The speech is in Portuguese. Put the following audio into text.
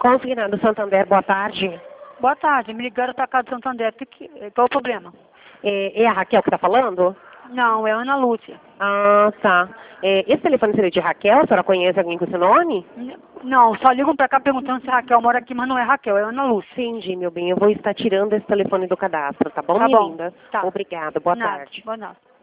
Consignado Santander, boa tarde. Boa tarde, me ligaram para cá do Santander. Qual o problema? É a Raquel que está falando? Não, é Ana Lúcia. Ah, tá. Esse telefone seria de Raquel? A senhora conhece alguém com esse nome? Não, só ligam para cá perguntando se Raquel mora aqui, mas não é Raquel, é Ana Lúcia. Entendi, meu bem. Eu vou estar tirando esse telefone do cadastro, tá bom, Tá minha bom, linda? tá. Obrigada, boa Nada, tarde. boa noite.